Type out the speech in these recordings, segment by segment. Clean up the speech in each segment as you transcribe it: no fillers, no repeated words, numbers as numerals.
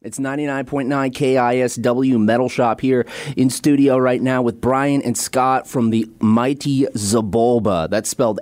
It's 99.9 KISW Metal Shop here in studio right now with Brian and Scott from the mighty Xibalba. That's spelled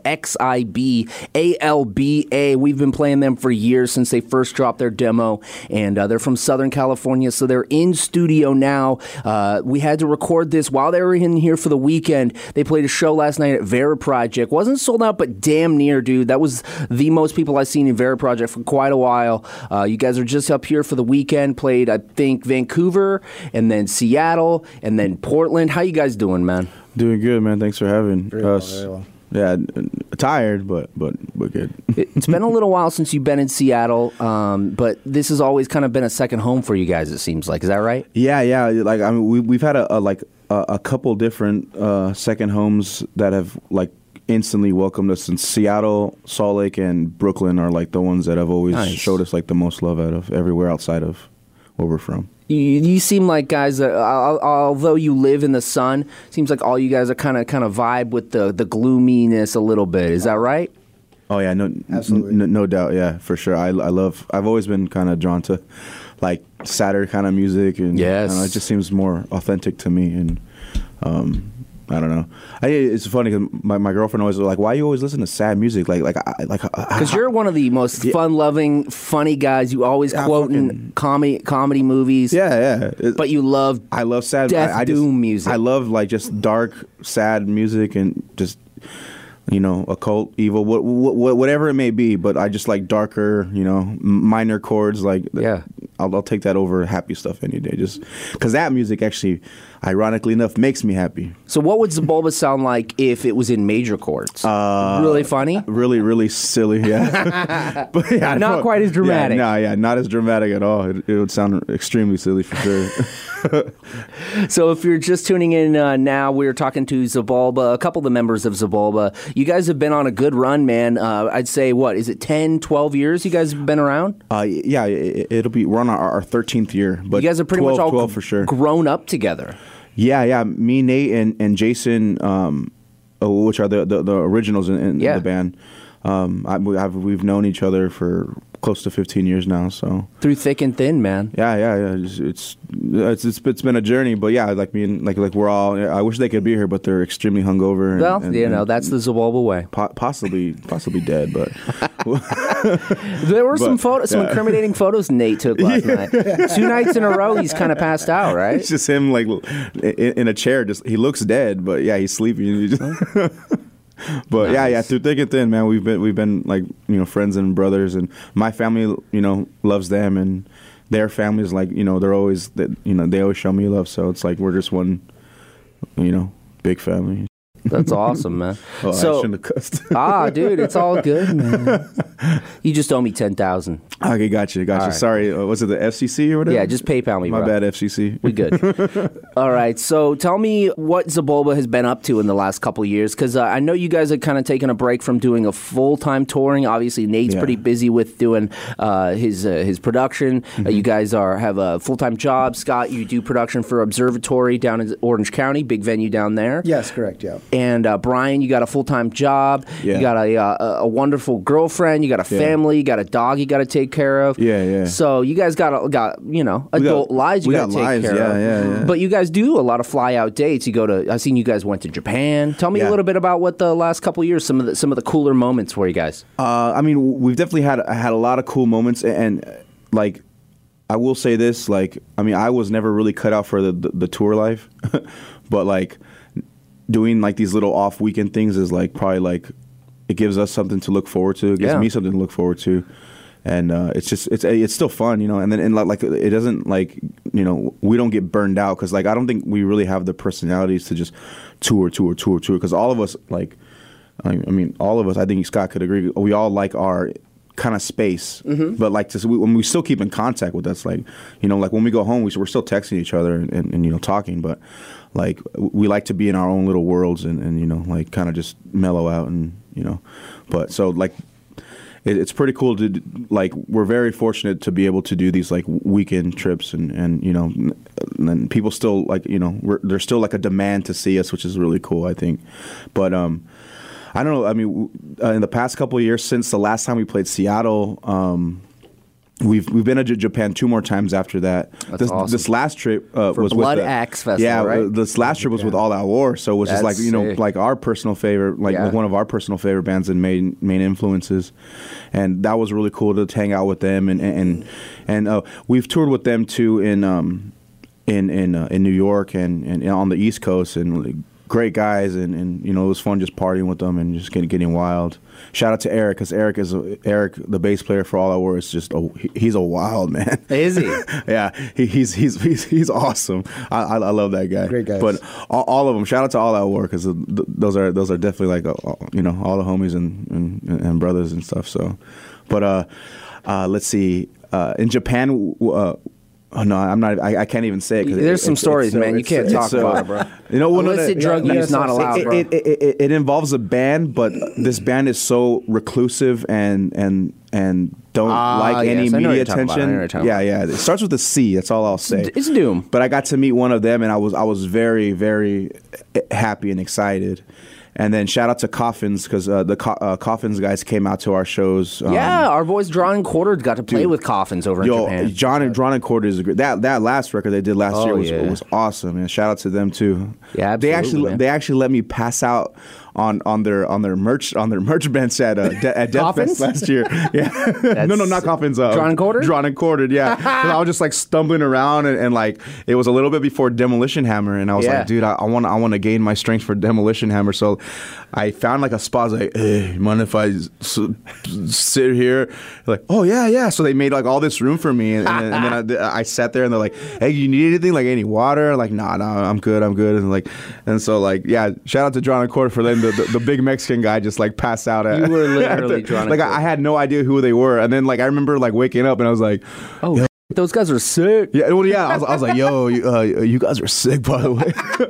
Xibalba. We've been playing them for years since they first dropped their demo, and they're from Southern California, so they're in studio now. We had to record this while they were in here for the weekend. They played a show last night at Vera Project. Wasn't sold out, but damn near, dude. That was the most people I've seen in Vera Project for quite a while. You guys are just up here for the weekend. Played, I think, Vancouver, and then Seattle, and then Portland. How you guys doing, man? Doing good, man. Thanks for having us. Very well. Yeah, tired, but good. It's been a little while since you've been in Seattle, but this has always kind of been a second home for you guys, it seems like. Is that right? Yeah. Like, I mean, we've had a couple different second homes that have like instantly welcomed us. In Seattle, Salt Lake, and Brooklyn are like the ones that have always showed us like the most love out of everywhere outside of where we're from. You seem like guys that, although you live in the sun, seems like all you guys are kind of vibe with the gloominess a little bit. Is that right? Oh yeah, Absolutely. no doubt. Yeah, for sure. I've always been kind of drawn to like sadder kind of music, and yes, it just seems more authentic to me. And I don't know. It's funny because my girlfriend always was like, "Why you always listen to sad music?" Because you're one of the most fun-loving, funny guys. You always quoting comedy movies. Yeah. But I love sad doom music. I love like just dark, sad music and just occult, evil, whatever it may be. But I just like darker, minor chords. Like I'll take that over happy stuff any day. Just because that music actually, ironically enough, makes me happy. So what would Xibalba sound like if it was in major chords? Really funny? Really, really silly, yeah. But yeah, not quite as dramatic. Not as dramatic at all. It would sound extremely silly for sure. So if you're just tuning in now, we're talking to Xibalba, a couple of the members of Xibalba. You guys have been on a good run, man. I'd say, what, is it 10, 12 years you guys have been around? Yeah, we're on our 13th year. But you guys are pretty 12, much all 12 for sure. Grown up together. Yeah. Me, Nate, and Jason, which are the originals in the band. We've known each other for close to 15 years now. So through thick and thin, man. Yeah. It's been a journey, but yeah, like me and like we're all. I wish they could be here, but they're extremely hungover. And that's the Xibalba way. Possibly dead, but there were some incriminating photos Nate took last night. 2 nights in a row, he's kind of passed out, right? It's just him like in a chair. Just he looks dead, but yeah, he's sleeping. But nice. Yeah, through thick and thin, man, we've been like friends and brothers, and my family loves them, and their families like they're always they always show me love, so it's like we're just one big family. That's awesome, man. I shouldn't have cussed. Dude, it's all good, man. You just owe me $10,000. Okay, gotcha. Right. Sorry, was it the FCC or whatever? Yeah, just PayPal me. My bad, FCC. We good. All right, so tell me what Xibalba has been up to in the last couple of years, because I know you guys have kind of taken a break from doing a full-time touring. Obviously, Nate's pretty busy with doing his production. Mm-hmm. You guys have a full-time job. Scott, you do production for Observatory down in Orange County, big venue down there. Yes, correct, yeah. And Brian, you got a full-time job. Yeah. You got a wonderful girlfriend. You got a family. You got a dog you got to take care of. Yeah. So you guys got adult lives you got to take care of. Yeah. But you guys do a lot of fly-out dates. I've seen you guys went to Japan. Tell me a little bit about what the last couple of years, some of the cooler moments for you guys. I mean, we've definitely had a lot of cool moments, and like I will say this, like I mean, I was never really cut out for the tour life, but like doing like these little off weekend things is like probably like it gives us something to look forward to. It gives me something to look forward to, and it's still fun, and then like it doesn't like we don't get burned out because like I don't think we really have the personalities to just tour because all of us like I mean all of us, I think Scott could agree, we all like our kind of space, but like when we still keep in contact with us, like like when we go home we're still texting each other and talking, but like we like to be in our own little worlds and like kind of just mellow out and but so like it's pretty cool to like we're very fortunate to be able to do these like weekend trips and people still like there's still like a demand to see us, which is really cool, I think. But I don't know, I mean in the past couple of years since the last time we played Seattle, We've been to Japan 2 more times after that. That's awesome. This last trip was Blood with Axe Festival, yeah, right? This last trip was with All Out War, so it was just That's like, you know, sick. like our personal favorite, like one of our personal favorite bands and main influences, and that was really cool to hang out with them, and we've toured with them too in New York and on the East Coast, and like, great guys, and you know, it was fun just partying with them and just getting wild. Shout out to Eric, because Eric, the bass player for All Out War, is just he's a wild man. Is he? Yeah, he's awesome. I love that guy. Great guys. But all of them. Shout out to All Out War, because those are definitely like you know, all the homies and brothers and stuff. So, but let's see. In Japan. Oh no, I'm not. I can't even say it. There's some stories, man. You can't talk about it, bro. You know, illicit drug use not allowed, bro. It involves a band, but this band is so reclusive and don't like any media attention. Yeah. It starts with a C. That's all I'll say. It's Doom. But I got to meet one of them, and I was very, very happy and excited. And then shout out to Coffins, because the Coffins guys came out to our shows. Yeah, our boys Drawn and Quartered got to play with Coffins over in Japan. Drawn and Quartered is a great. That last record they did last year was awesome, and shout out to them too. Yeah, absolutely. They actually let me pass out on their merch bench at Death Fest last year. Yeah, no, not Coffins. Drawn and Quartered. Drawn and Quartered. Yeah, I was just like stumbling around and like it was a little bit before Demolition Hammer, and I was like, dude, I want to gain my strength for Demolition Hammer. So I found like a spot. I was like, hey, mind if I sit here? Like, oh yeah. So they made like all this room for me, and then I sat there, and they're like, hey, you need anything? Like any water? Like, nah, I'm good. And so shout out to Drawn and Quartered for letting the big Mexican guy just like pass out at. You were literally Drawn and like Quartered. I had no idea who they were, and then like I remember like waking up and I was like, oh. Yo. Those guys are sick. Yeah, well, yeah. I was like, yo, you guys are sick, by the way.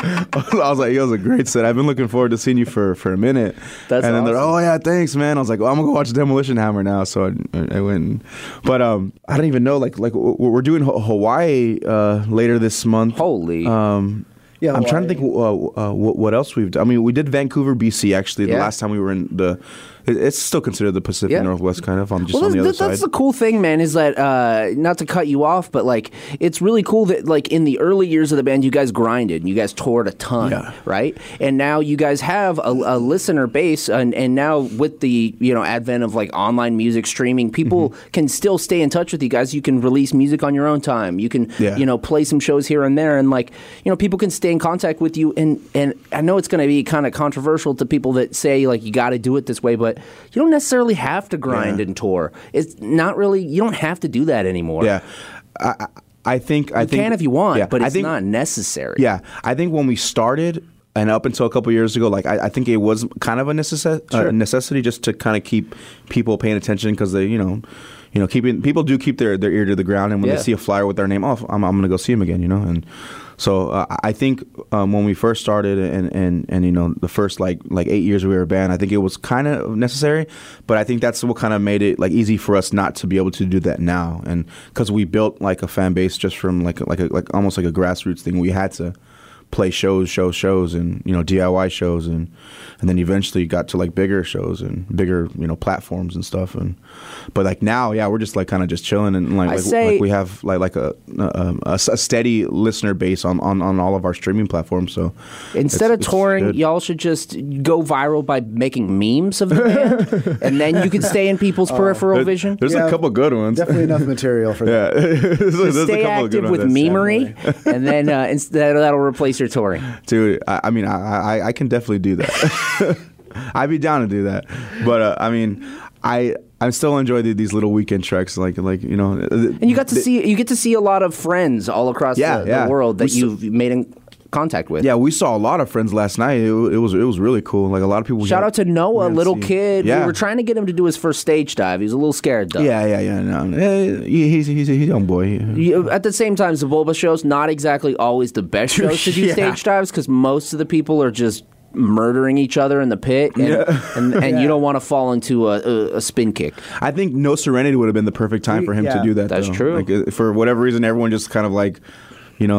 I was like, yo, it was a great set. I've been looking forward to seeing you for a minute. That's and then awesome. they're, oh yeah, thanks, man. I was like, well, I'm gonna go watch Demolition Hammer now. So I went. But I don't even know. Like we're doing Hawaii later this month. Holy. Yeah, I'm trying to think what else we've done. I mean, we did Vancouver, BC, actually, the last time we were in the... It's still considered the Pacific Northwest, kind of. I'm just on the other side. That's the cool thing, man, is that, not to cut you off, but, like, it's really cool that, like, in the early years of the band, you guys grinded. You guys toured a ton, right? And now you guys have a listener base, and now with the, you know, advent of, like, online music streaming, people can still stay in touch with you guys. You can release music on your own time. You can, you know, play some shows here and there, and, like, you know, people can stay in contact with you. And I know it's going to be kind of controversial to people that say, like, you got to do it this way, but you don't necessarily have to grind and tour. It's not really, you don't have to do that anymore. Yeah. I think you can if you want, but it's not necessary. Yeah. I think when we started, and up until a couple of years ago, like I think it was kind of a necessity just to kind of keep people paying attention, because they, people do keep their ear to the ground, and when they see a flyer with their name, I'm going to go see them again, and so I think when we first started and you know, the first like 8 years we were a band, I think it was kind of necessary, but I think that's what kind of made it like easy for us not to be able to do that now, and because we built like a fan base just from like almost like a grassroots thing. We had to play shows, and you know, DIY shows, and then eventually got to like bigger shows and bigger, you know, platforms and stuff. But like now, we're just like kind of just chilling, and like we have like a steady listener base on all of our streaming platforms. So instead of touring, y'all should just go viral by making memes of the band, and then you can stay in people's peripheral vision. There's a couple good ones. Definitely enough material for that. There's stay active with memery, and then that'll replace your touring. Dude, I mean, I can definitely do that. I'd be down to do that. But I mean, I still enjoy these little weekend treks, like you know. And you get to see a lot of friends all across the world that you've made in contact with. Yeah, we saw a lot of friends last night. It was really cool. Like a lot of people. Shout out to Noah, little kid. Yeah. We were trying to get him to do his first stage dive. He was a little scared though. Yeah. No, he's a young boy. At the same time, Zabulba shows not exactly always the best shows to do stage dives, because most of the people are just murdering each other in the pit, and you don't want to fall into a spin kick. I think No Serenity would have been the perfect time for him to do that. That's true. Like, for whatever reason, everyone just kind of like, you know,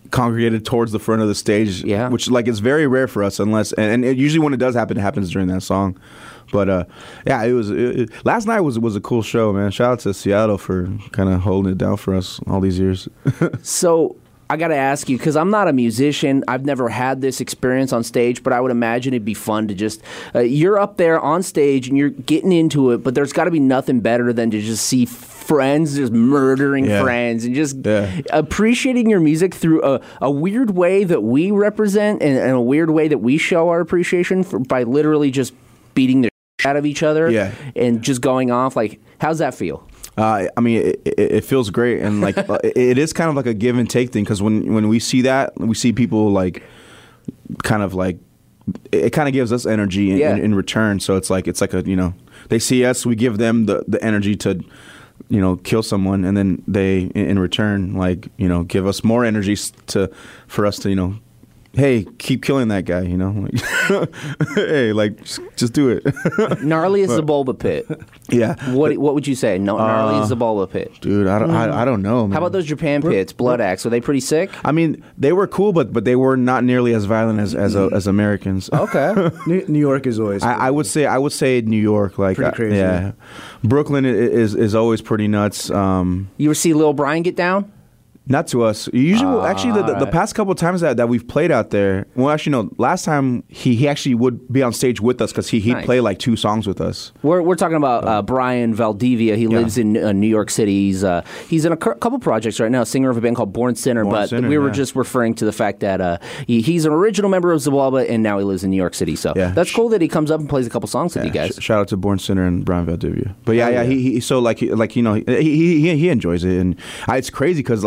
congregated towards the front of the stage. Yeah. Which like is very rare for us, unless and it, usually when it does happen, it happens during that song. But yeah, it was. Last night was a cool show, man. Shout out to Seattle for kind of holding it down for us all these years. So I got to ask you, because I'm not a musician. I've never had this experience on stage, but I would imagine it'd be fun to just, you're up there on stage and you're getting into it, but there's got to be nothing better than to just see friends just murdering friends and just appreciating your music through a weird way that we represent and a weird way that we show our appreciation by literally just beating the shit out of each other and just going off. Like, how's that feel? I mean, it feels great, and like it is kind of like a give and take thing, because when we see that, we see people like kind of like it kind of gives us energy in return. So it's like a they see us, we give them the energy to kill someone, and then they in return like give us more energy for us to hey, keep killing that guy, like, hey, like, just do it. Gnarly is the Bulba Pit. Yeah. What would you say? Gnarly is the Bulba Pit. Dude, I don't know, man. How about those Japan pits, Blood Axe? Were they pretty sick? I mean, they were cool, but they were not nearly as violent as Americans. Okay. New York is always. I would say New York, like pretty crazy. Yeah. Brooklyn is always pretty nuts. You ever see Lil Brian get down? Not to us. Usually, actually, the past couple of times that we've played out there. Well, actually, no. Last time he actually would be on stage with us because he'd play like 2 songs with us. We're talking about Brian Valdivia. He lives in New York City. He's in a couple projects right now. Singer of a band called Born Sinner. We were just referring to the fact that he's an original member of Xibalba, and now he lives in New York City. So that's cool that he comes up and plays a couple songs with you guys. Shout out to Born Sinner and Brian Valdivia. But he so he enjoys it, and it's crazy because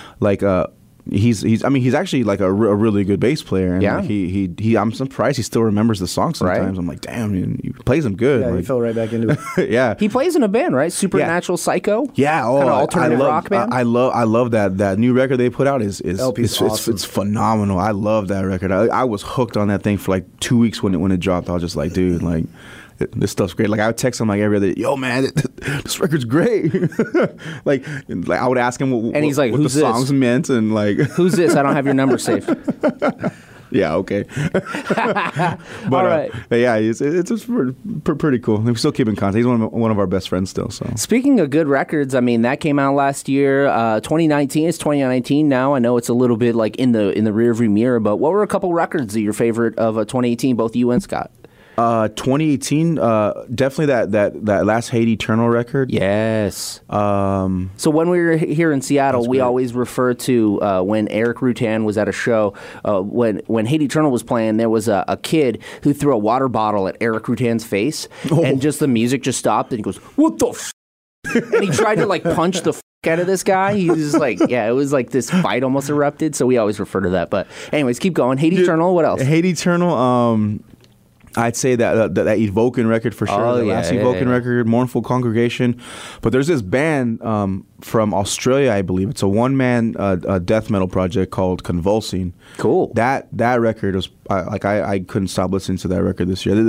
he's actually like a really good bass player, and like I'm surprised he still remembers the song sometimes. Right? I'm like, damn, he plays them good. Yeah, like, he fell right back into it. Yeah, he plays in a band, right? Supernatural Psycho. Yeah, kind of alternative rock band. I love that new record they put out is awesome. It's phenomenal. I love that record. I was hooked on that thing for like 2 weeks when it dropped. I was just like, dude, like, this stuff's great. Like, I would text him like every other day, yo, man, this record's great. like I would ask him what he's like, what the songs meant, and like, who's this? I don't have your number saved. Yeah, okay. But, all right. Yeah, it's pretty cool. We still keep in contact. He's one of our best friends still. So speaking of good records, I mean, that came out last year, 2019. It's 2019 now. I know it's a little bit like in the rearview mirror, but what were a couple records that your favorite of 2018, both you and Scott? 2018, definitely that last Hate Eternal record. Yes. So when we were here in Seattle, we always refer to when Eric Rutan was at a show. When Hate Eternal was playing, there was a kid who threw a water bottle at Eric Rutan's face, and just the music just stopped, and he goes, "What the f?" And he tried to like punch the f out of this guy. He was like, it was like this fight almost erupted. So we always refer to that. But anyways, keep going. Hate Eternal. What else? Hate Eternal. I'd say that Evoken record for sure. Last Evoken record, Mournful Congregation. But there's this band from Australia, I believe. It's a one-man death metal project called Convulsing. Cool. That record was I couldn't stop listening to that record this year.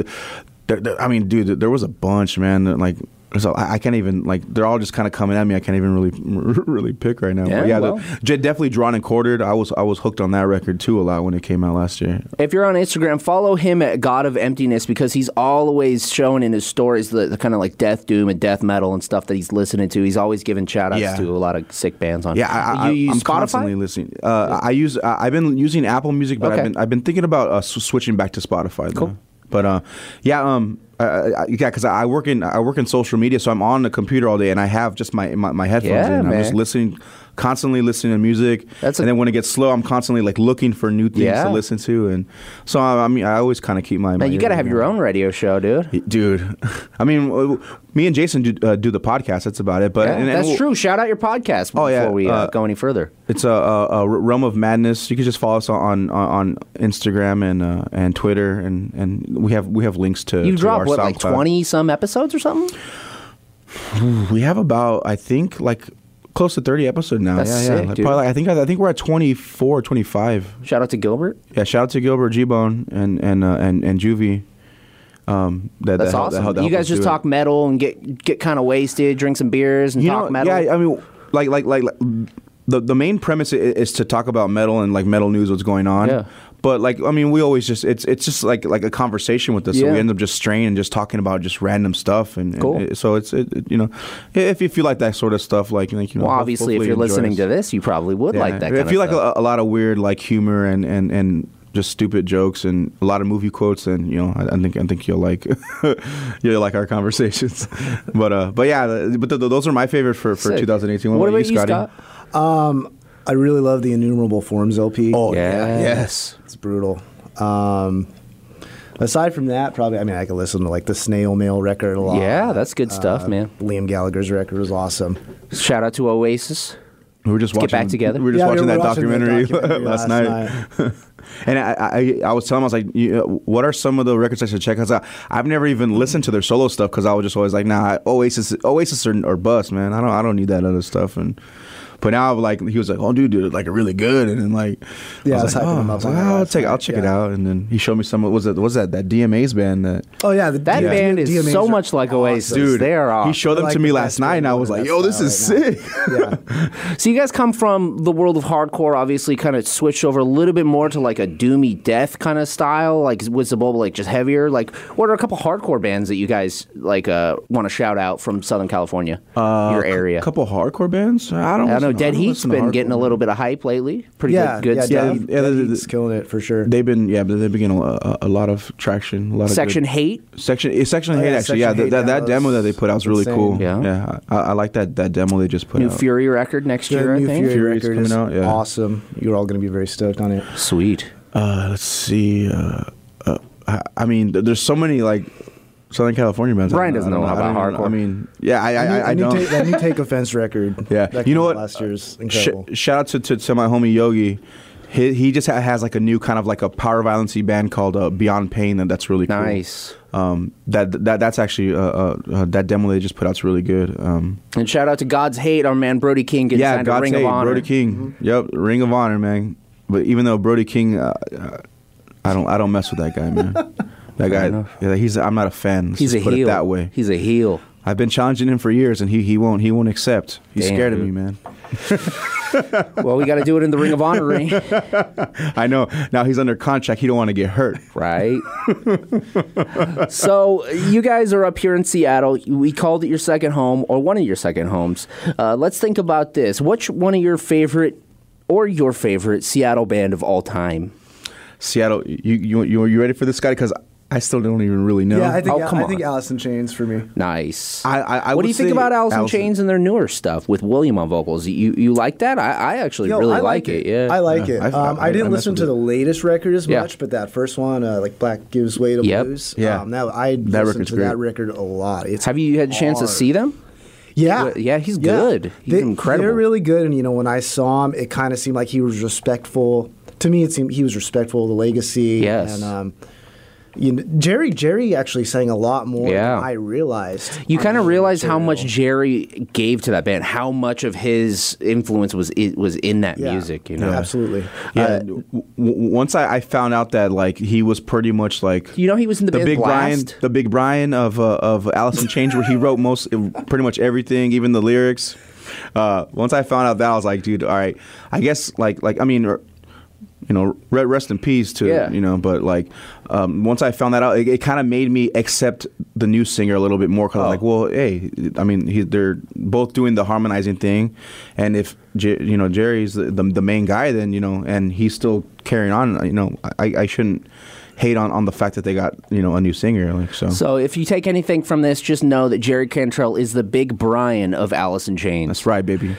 I mean, dude, there was a bunch, man. Like, so I can't even, like, they're all just kind of coming at me. I can't even really pick right now. Definitely Drawn and Quartered. I was hooked on that record too a lot when it came out last year. If you're on Instagram, follow him at God of Emptiness, because he's always showing in his stories the kind of like death doom and death metal and stuff that he's listening to. He's always giving shout outs to a lot of sick bands on. Yeah, you use I'm Spotify? Constantly listening. I've been using Apple Music, but I've been thinking about switching back to Spotify. Though. Cool. But because I work in social media, so I'm on the computer all day, and I have just my headphones in. I'm just constantly listening to music. And then when it gets slow, I'm constantly like looking for new things to listen to, and so I mean, I always kind of keep my. Man, you got to have your own radio show, dude. I mean, me and Jason do the podcast. That's about it. But that's true. Shout out your podcast before we go any further. It's a Realm of Madness. You can just follow us on Instagram and Twitter, and we have links to. You dropped what, like 20 some episodes or something? We have about, I think, like close to 30 episodes now. That's sick, dude. Probably, I think we're at 24, 25. Shout out to Gilbert. Yeah, shout out to Gilbert, G-Bone, and Juvie. That's awesome. You guys just talk metal and get kind of wasted, drink some beers, and talk metal. Yeah, I mean, like the main premise is to talk about metal and like metal news, what's going on. Yeah. But like, I mean, we always just it's just like a conversation with us. So Yeah. we end up just straying and just talking about just random stuff. And, Cool. so it's you know, if you like that sort of stuff, like you know. Well, obviously, if hopefully you're enjoy listening us. to this, you probably would like that. Kind If you of like stuff. a lot of weird like humor and just stupid jokes and a lot of movie quotes, and you know, I think you'll like you'll like our conversations. But yeah, those are my favorite for Sick. 2018. What about about you, Scotty? Scott? I really love the Innumerable Forms LP. Oh Yeah. yes. It's brutal. Aside from that, probably, I mean, I could listen to like the Snail Mail record a lot. Yeah, that's good stuff, man. Liam Gallagher's record was awesome. Shout out to Oasis. We were just Let's watching. get back together. We were just Yeah, watching we that were watching that documentary, documentary last last night. And I was telling him, I was like, what are some of the records I should check? Because I've never even listened to their solo stuff because I was just always like, nah, Oasis or bust, man. I don't need that other stuff. But now, like, he was like, "Oh, dude, like, really good," and then like, Yeah, I was like, hyping him I up was on like, that I'll last night, check it yeah. out, and then he showed me some. Was that DMA's band that? Oh, yeah. That band is DMAs so are much like Oasis. awesome. Dude, They are awesome. He showed them They're to like me the last best night, and I band was in like, that "Yo, this style is right sick." Yeah. So you guys come from the world of hardcore, obviously, kind of switched over a little bit more to like a doomy death kind of style. Like, was the Boba like just heavier? Like, what are a couple hardcore bands that you guys like want to shout out from Southern California, your area? A couple hardcore bands. I don't know Dead don't Heat's listen to been hardcore, getting a man. little bit of hype lately. Pretty Yeah, good stuff. Dead Yeah, Heat's killing it for sure. They've been getting a lot of traction. A lot Section of Hate. Section Hate yeah, actually. Yeah, Section Hate that demo that they put out was really insane. cool. Yeah. I like that demo they just put New out. Fury record next year, I New think. Fury Fury's record coming is out, yeah. awesome. You're all going to be very stoked on it. Sweet. Let's see. I mean, there's so many like Southern California bands. Brian doesn't know about I don't hardcore. I mean, yeah, I don't. That new Take Offense record. Yeah, that you know came out what? last year's incredible. Shout out to my homie Yogi. He just has like a new kind of like a power violence-y band called Beyond Pain, and that's really cool. Nice. That's actually that demo they just put out's really good. And shout out to God's Hate, our man Brody King getting signed to God's Ring Hate, of Honor. Brody King. Yep, Ring of Honor, man. But even though Brody King, I don't mess with that guy, man. That guy, I'm not a fan. Let's He's just a put heel. it that way. He's a heel. I've been challenging him for years, and he won't accept. He's Damn, scared dude. of me, man. Well, we got to do it in the Ring of Honor ring, I know. Now he's under contract. He don't want to get hurt. right? So you guys are up here in Seattle. We called it your second home, or one of your second homes. Let's think about this. Which one of your favorite Seattle band of all time? Seattle, you ready for this, Scotty? Because I still don't even really know. Yeah, I think Oh, come I think on. Alice in Chains for me. Nice. I what do would you think say about Alice in Allison- Chains and their newer stuff with William on vocals? You like that? I actually Yo, really I like it. Yeah, I like it. I I didn't mess listen with to it. the latest record as Yeah. much, but that first one, like Black Gives Way to Yep. Blues, Yeah. I That listened record's to great. that record a lot. It's Have you had a chance to hard. see them? Yeah, Yeah, he's good. He's incredible. They're really good, and when I saw him, it kind of seemed like he was respectful. To me, it seemed he was respectful of the legacy. Yes. And Jerry actually sang a lot more Yeah. than I realized. You kind of on the realize how much material. Jerry gave to that band, how much of his influence was in that Yeah. music. Yeah, absolutely. Yeah. Once I found out that like he was pretty much like You know, he was in the band Blast. the Big Brian of Alice in Chains, where he wrote pretty much everything, even the lyrics. Once I found out that, I was like, dude, all right. I guess like I mean, rest in peace to Yeah. But like once I found that out, it kind of made me accept the new singer a little bit more. Cause like, well, hey, I mean, they're both doing the harmonizing thing, and if Jerry's the main guy, then and he's still carrying on. I shouldn't hate on the fact that they got a new singer. Like so. So if you take anything from this, just know that Jerry Cantrell is the Big Brian of Alice in Chains. That's right, baby.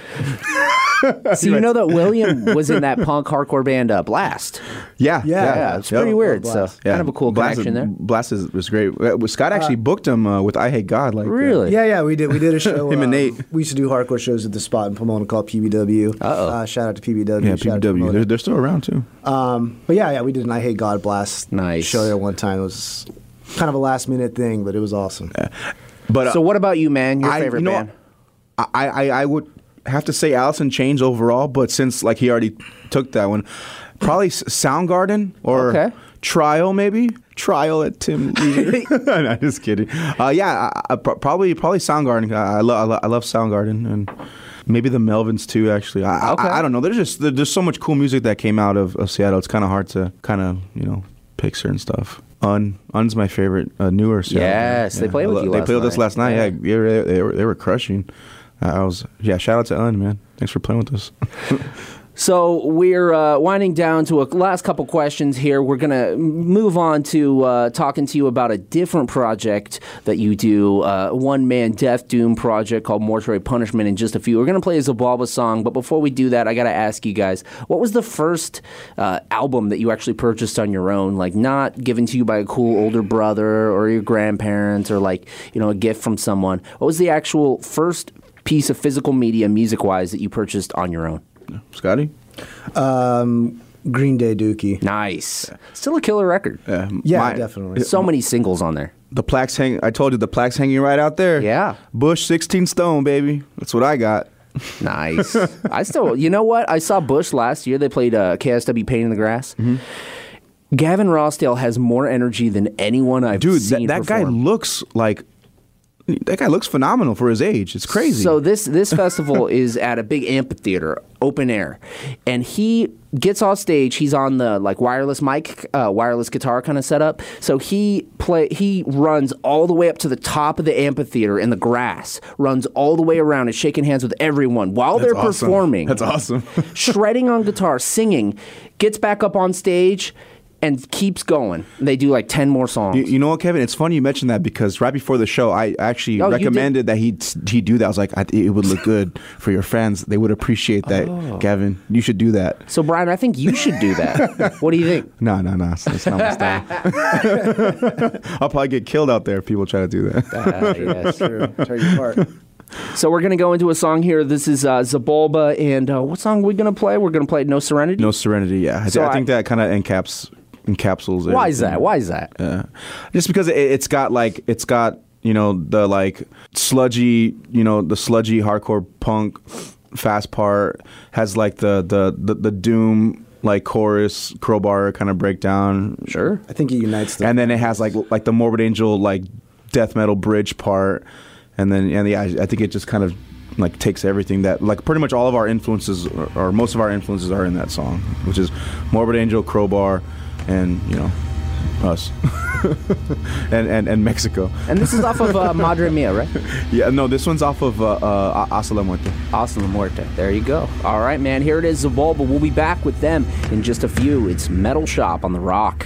So you know that William was in that punk hardcore band Blast. Yeah, It's pretty weird. So Blast. kind of a cool Blast connection there. Blast was great. Scott actually booked him with I Hate God. Like Really? Yeah, we did a show. Him and Nate. We used to do hardcore shows at the spot in Pomona called PBW. Uh-oh. Shout out to PBW. Yeah, shout out to PBW. Pomona. They're still around too. But yeah, we did an I Hate God Blast Nice. show there one time. It was kind of a last minute thing, but it was awesome. But So what about you, man? Your favorite band? I would have to say Alice in Chains overall, but since like he already took that one, probably Soundgarden or Okay. Trial maybe. Trial at Tim Leader. No, just kidding. Probably Soundgarden. I love Soundgarden, and Maybe the Melvins too. Actually, Okay. I don't know. There's so much cool music that came out of Seattle. It's kind of hard to pick certain stuff. Un's my favorite newer Seattle. Yes, they played with you They last played with us night. last night. Yeah, they were crushing. Shout out to Un, man. Thanks for playing with us. So we're winding down to a last couple questions here. We're going to move on to talking to you about a different project that you do, one-man Death Doom project called Mortuary Punishment in just a few. We're going to play a Zabalba song, but before we do that, I got to ask you guys, what was the first album that you actually purchased on your own, like not given to you by a cool older brother or your grandparents or like, a gift from someone? What was the actual first piece of physical media, music-wise, that you purchased on your own? Scotty? Green Day Dookie. Nice. Still a killer record. Yeah, definitely. So many singles on there. The plaques I told you the plaques hanging right out there. Yeah. Bush 16 Stone, baby. That's what I got. Nice. I still, you know what? I saw Bush last year. They played KSW Pain in the Grass. Mm-hmm. Gavin Rossdale has more energy than anyone I've seen that guy perform. looks phenomenal for his age. It's crazy. So this festival is at a big amphitheater, open air, and he gets off stage. He's on the wireless mic, wireless guitar kind of setup. So he runs all the way up to the top of the amphitheater in the grass, runs all the way around and shaking hands with everyone while they're awesome. performing. That's awesome. Shredding on guitar, singing, gets back up on stage and keeps going. They do 10 more songs. You know what, Kevin? It's funny you mentioned that because right before the show, I actually Oh, you recommended that he do that. I was like, it would look good for your fans. They would appreciate that, Kevin. You should do that. So, Brian, I think you should do that. What do you think? No. That's not my style. I'll probably get killed out there if people try to do that. Yes. True. Tear you apart. So we're going to go into a song here. This is Zabalba, and what song are we going to play? We're going to play No Serenity? No Serenity, yeah. I think that kind of encapsulates everything. Why is that? Just because it's got the sludgy, the sludgy hardcore punk fast part, has the doom chorus crowbar kind of breakdown. Sure. I think it unites them. And then it has like the Morbid Angel death metal bridge part, and then I think it just kind of takes everything that pretty much all of our influences or most of our influences are in that song, which is Morbid Angel, Crowbar, and us and Mexico. And this is off of Madre Mia, right? Yeah, no, this one's off of Hasta la Muerte. Hasta la Muerte. There you go. All right, man. Here it is, Zabalba. We'll be back with them in just a few. It's Metal Shop on The Rock.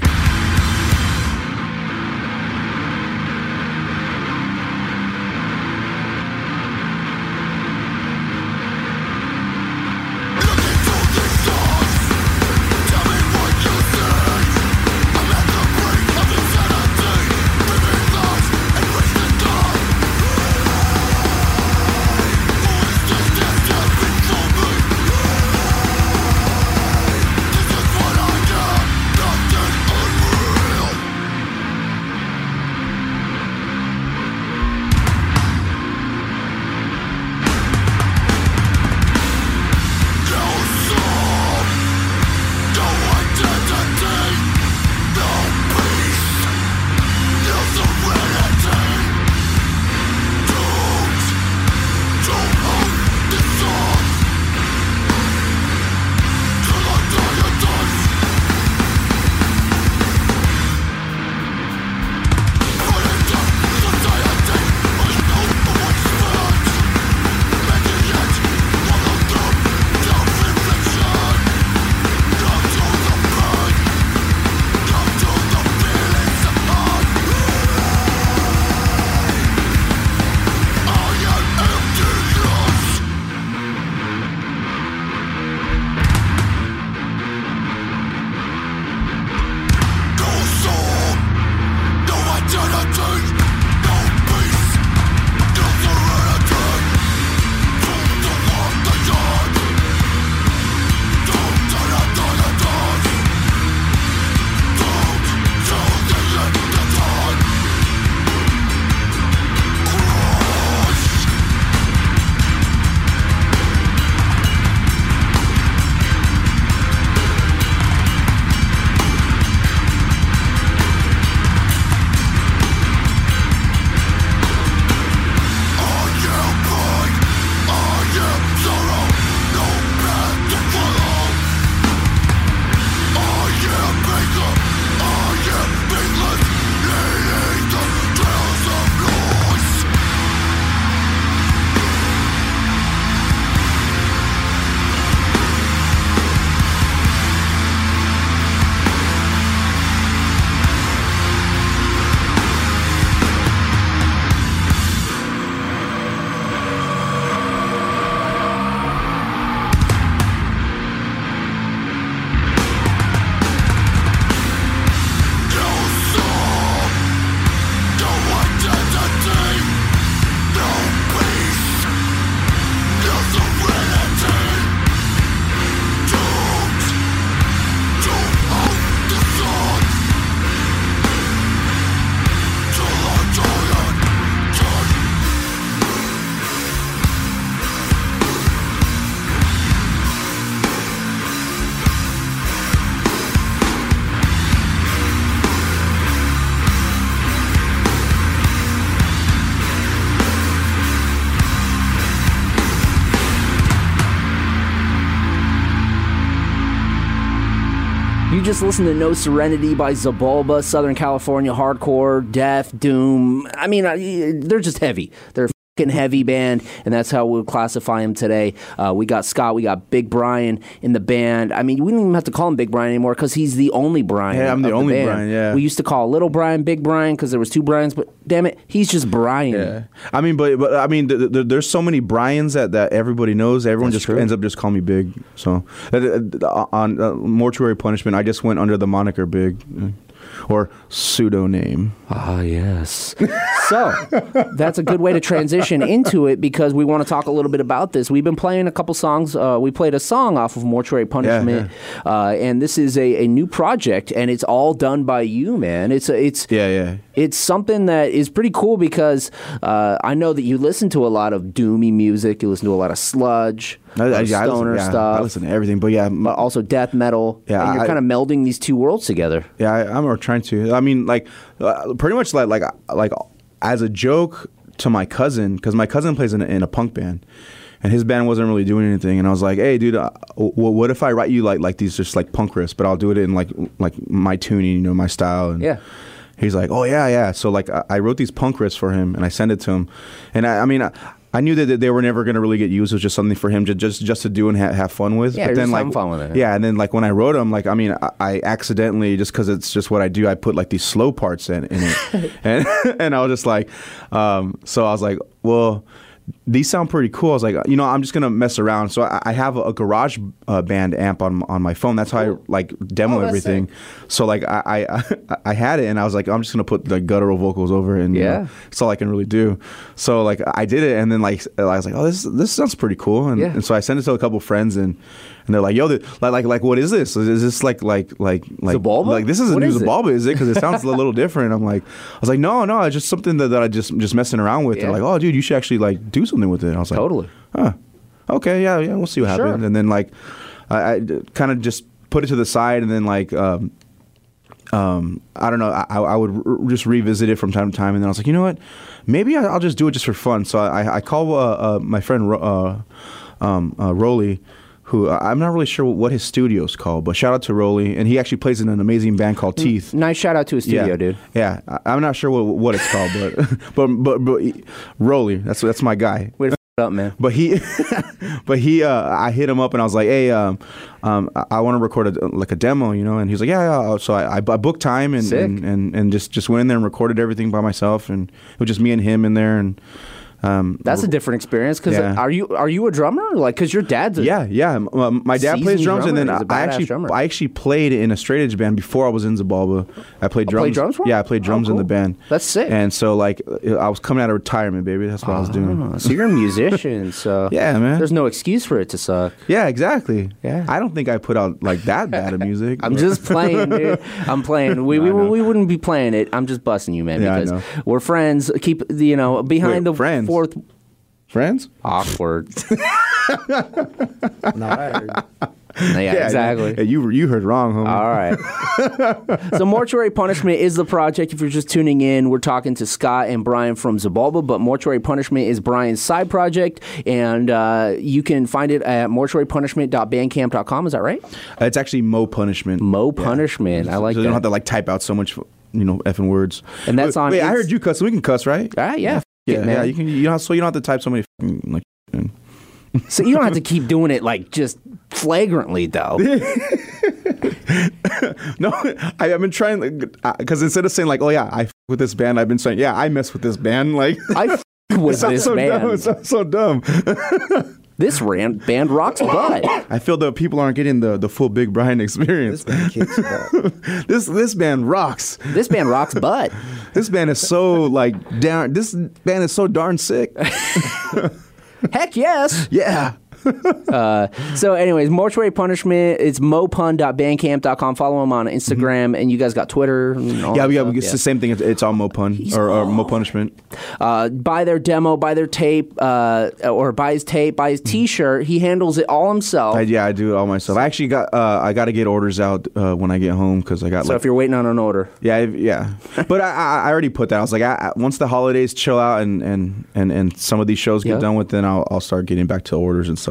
This is what I do, nothing You just listened to No Serenity by Zabulba, Southern California hardcore, death, doom. I mean, they're just heavy. They're fucking heavy band, and that's how we'll classify them today. We got Scott, we got Big Brian in the band. I mean, we don't even have to call him Big Brian anymore because he's the only Brian. Yeah, I'm the only band. Brian, yeah. We used to call Little Brian Big Brian because there was two Brians, but damn it, he's just Brian. Yeah. I mean, but I mean, there's so many Brians that everybody knows. Everyone That's just true. ends up just calling me Big. So on Mortuary Punishment, I just went under the moniker Big, or pseudonym. Ah, yes. So, that's a good way to transition into it because we want to talk a little bit about this. We've been playing a couple songs. We played a song off of Mortuary Punishment, and this is a new project, and it's all done by you, man. It's something that is pretty cool because I know that you listen to a lot of doomy music. You listen to a lot of sludge, stoner stuff. I listen to everything, but but also death metal. Yeah, and you're kind of melding these two worlds together. Yeah, I'm trying to. I mean, like, pretty much like as a joke to my cousin, because my cousin plays in a punk band, and his band wasn't really doing anything, and I was like, hey, dude, what if I write you like these just like punk riffs, but I'll do it in like my tuning, you know, my style, and yeah. He's like, oh yeah. So like I wrote these punk riffs for him, and I sent it to him, and I mean. I knew that they were never going to really get used. It was just something for him to just to do and have fun with. Yeah, but then just like having fun with it. Yeah, and then like when I wrote them, like I mean, I accidentally, just because it's just what I do, I put like these slow parts in it, and I was just like, so I was like, well, these sound pretty cool. I was like, you know, I'm just gonna mess around. So I have a garage band amp on my phone. That's how I like demo everything. Sick. So like I had it, and I was like, I'm just gonna put the guttural vocals over it, and you know, that's all I can really do. So like I did it, and then like I was like, oh, this sounds pretty cool, and so I sent it to a couple friends, and they're like, yo, like what is this? Is this like Zabulba? Like this is a What new is it? Zabulba, is it? Because it sounds a little different. I was like, no, it's just something that I just messing around with. Yeah. They're like, oh, dude, you should actually like do something with it. And I was like, Totally. huh, okay, yeah, we'll see what Sure. happens. And then like I kind of just put it to the side, and then like I don't know, I would just revisit it from time to time, and then I was like, you know what, maybe I'll just do it just for fun. So I call my friend Rolly, who I'm not really sure what his studio's called, but shout out to Rolly, and he actually plays in an amazing band called Teeth. Nice shout out to his studio, dude. Yeah, I'm not sure what it's called, but Rolly, that's my guy. Way to f it up, man. But he, I hit him up and I was like, hey, I want to record a demo, you know, and he's like, yeah. So I booked time and just went in there and recorded everything by myself, and it was just me and him in there, and. That's a different experience because are you a drummer? Like, because your dad's a my dad plays seasoned drums, and then drummer. He's a badass drummer. I actually played in a straight edge band before I was in Zabulba. I played drums. Played drums for him? Yeah, I played drums in the band. That's sick. And so like I was coming out of retirement, baby. That's what I was doing. So you're a musician, so yeah, man. There's no excuse for it to suck. Yeah, exactly. Yeah. I don't think I put out like that bad of music. I'm just playing, dude. I'm playing. We wouldn't be playing it. I'm just busting you, man, Yeah, I because know. we're friends. Keep behind the friends? fourth. Friends? Awkward. No, I heard. Yeah, exactly. Yeah, you heard wrong, homie. All right. So Mortuary Punishment is the project. If you're just tuning in, we're talking to Scott and Brian from Zabulba, but Mortuary Punishment is Brian's side project, and you can find it at mortuarypunishment.bandcamp.com. Is that right? It's actually Mo Punishment. Mo Punishment. I like so that. you don't have to like type out so much, effing words. And that's on. Wait, I heard you cuss. So we can cuss, right? Yeah. Yeah, man. you can. You don't have to type so many fucking, like. So you don't have to keep doing it like just flagrantly, though. No, I've been trying, because instead of saying like, oh yeah, I f with this band, I've been saying, yeah, I mess with this band. Like I f with this band. It sounds so dumb. This band rocks butt. I feel that people aren't getting the full Big Brian experience. This band kicks butt. This band rocks. This band rocks butt. This band is so like down. This band is so darn sick. Heck yes. Yeah. So anyways, Mortuary Punishment, it's mopun.bandcamp.com. Follow him on Instagram, and you guys got Twitter. And all that stuff. It's the same thing. It's all Mo Pun or Mo Punishment. Buy their demo, buy their tape, or buy his tape, buy his T-shirt. He handles it all himself. I do it all myself. I actually got I got to get orders out when I get home, because I got. So if you're waiting on an order, yeah. But I already put that. I was like, once the holidays chill out and some of these shows get done with, then I'll start getting back to orders and stuff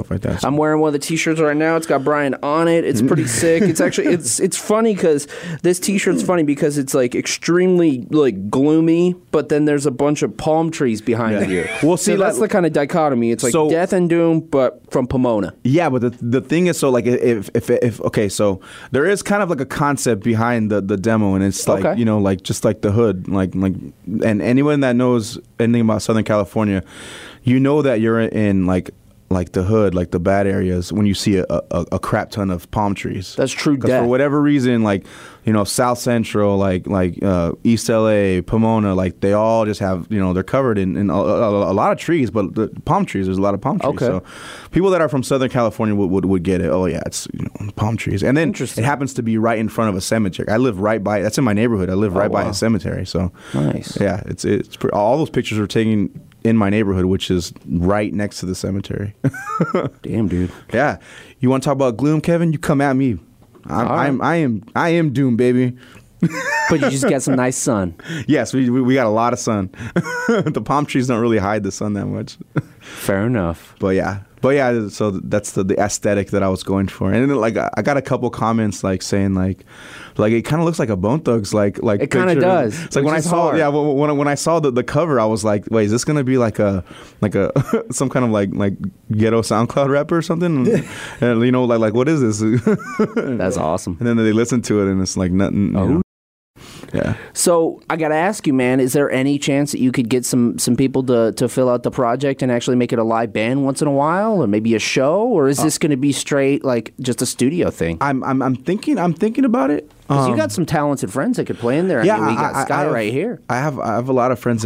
stuff like that. So. I'm wearing one of the T-shirts right now. It's got Brian on it. It's pretty sick. It's actually it's funny because this T-shirt's funny because it's like extremely like gloomy, but then there's a bunch of palm trees behind you. Well, see, that's the kind of dichotomy. It's like so, death and doom, but from Pomona. Yeah, but the thing is, so like if okay, so there is kind of like a concept behind the demo, and it's like you know, like just like the hood, like and anyone that knows anything about Southern California, you know that you're in like the hood, like the bad areas, when you see a crap ton of palm trees. That's true. For whatever reason, like, you know, South Central, like East LA, Pomona, like they all just have, you know, they're covered in a lot of trees, but the palm trees, there's a lot of palm trees. Okay. So people that are from Southern California would get it. Oh yeah, it's, you know, palm trees. And then it happens to be right in front of a cemetery. I live right by, that's in my neighborhood. I live right by a cemetery. So nice. Yeah, it's all those pictures are taken in my neighborhood, which is right next to the cemetery. Damn, dude. Yeah. You want to talk about gloom, Kevin? You come at me. I am doomed, baby. But you just got some nice sun. Yes, we got a lot of sun. The palm trees don't really hide the sun that much. Fair enough. But yeah, so that's the aesthetic that I was going for. And then, like, I got a couple comments like saying like it kind of looks like a Bone Thugs like it kind of does. It's like when I saw when I saw the cover, I was like, wait, is this gonna be like a some kind of like ghetto SoundCloud rapper or something? And you know, like what is this? That's awesome. And then they listen to it and it's like nothing. Oh. You know? Yeah. So I gotta ask you, man, is there any chance that you could get some people to fill out the project and actually make it a live band once in a while, or maybe a show, or is this going to be straight like just a studio thing? I'm thinking about it. Because you got some talented friends that could play in there. Yeah, I mean, we got Sky right here. I have a lot of friends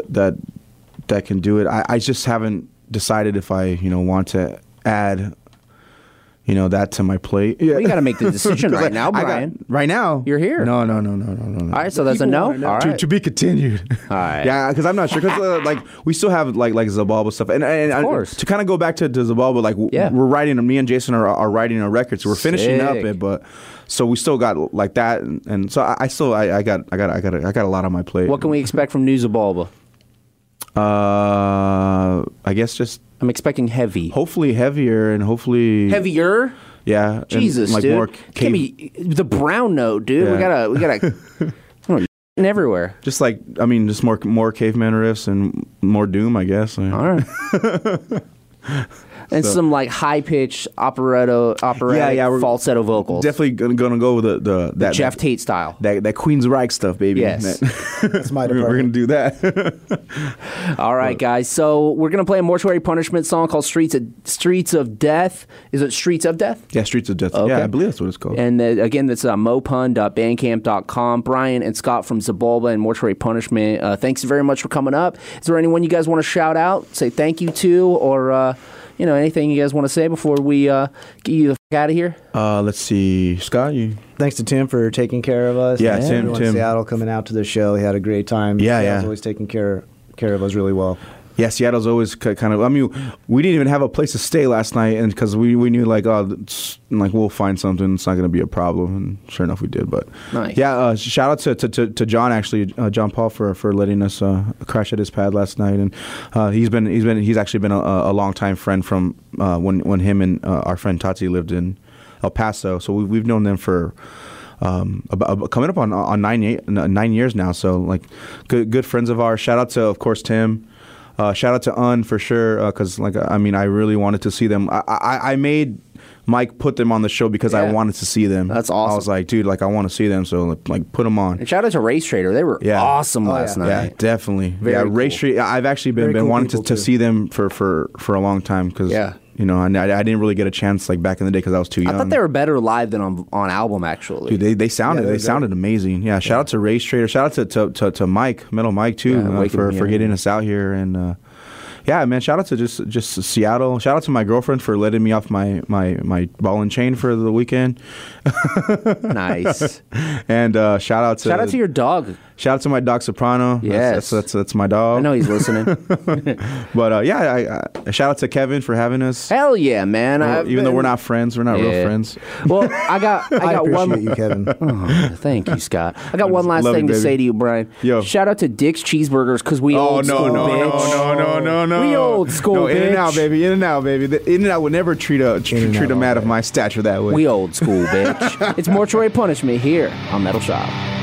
that can do it. I just haven't decided if I want to add that to my plate. Yeah. Well, you got to make the decision right now, Brian. Right now? You're here. No. All right, so that's a no? All right. To be continued. All right. Yeah, because I'm not sure. Because like we still have like Zabalba stuff. And of course. To kind of go back to Zabalba, like we're writing, me and Jason are writing a record. So we're finishing up it, but so we still got like that. And so I got a lot on my plate. What can we expect from New Zabalba? I guess just I'm expecting heavy. Hopefully heavier and hopefully heavier. Yeah, Jesus, like dude. More Give me the brown note, dude. Yeah. We gotta everywhere. Just like just more caveman riffs and more doom, I guess. All right. And some like high pitched operatic falsetto vocals. Definitely gonna go with that Jeff Tate style. That Queen's Reich stuff, baby. Yes, that's my department. We're gonna do that. All right, guys. So we're gonna play a Mortuary Punishment song called "Streets of Death." Is it Streets of Death? Yeah, Streets of Death. Okay. Yeah, I believe that's what it's called. And again, that's mopun.bandcamp.com. Brian and Scott from Zabalba and Mortuary Punishment. Thanks very much for coming up. Is there anyone you guys want to shout out, say thank you to, or anything you guys want to say before we get you the fuck out of here? Let's see, Scott. Thanks to Tim for taking care of us. Yeah, Tim in Tim. Seattle coming out to the show. He had a great time. Yeah. He's always taking care of us really well. Yeah, Seattle's always kind of. We didn't even have a place to stay last night, and because we knew we'll find something. It's not going to be a problem, and sure enough, we did. But nice. Yeah, shout out to John actually, John Paul for letting us crash at his pad last night, and he's actually been a longtime friend from when him and our friend Tati lived in El Paso. So we've known them for. About coming up on 9 years now. So like good friends of ours. Shout out to of course Tim. Shout out to for sure because I really wanted to see them. I made Mike put them on the show because I wanted to see them. That's awesome. I was like, dude, I want to see them, so put them on. And shout out to Race Trader. They were awesome last night. Yeah, definitely. Very Race Trader. I've actually been cool wanting to see them for a long time because I didn't really get a chance back in the day because I was too young. I thought they were better live than on album actually. Dude, they sounded amazing. Yeah, shout out to Race Trader. Shout out to Mike, Metal Mike too, for getting us out here and. Yeah, man. Shout out to just Seattle. Shout out to my girlfriend for letting me off my ball and chain for the weekend. Nice. And shout out to your dog. Shout out to my dog Soprano. Yes. That's my dog. I know he's listening. But yeah, I shout out to Kevin for having us. Hell yeah, man! Even though we're not friends, we're not real friends. Well, I got appreciate one. you, Kevin. Oh, thank you, Scott. I got one last love thing you, to baby. say to you, Brian. Yo. Shout out to Dick's Cheeseburgers because we Oh old school, bitch. no! We old school, no, bitch. In-N-Out, baby. The In-N-Out would never treat a man of my stature that way. We old school, bitch. It's mortuary punishment here on Metal Shop.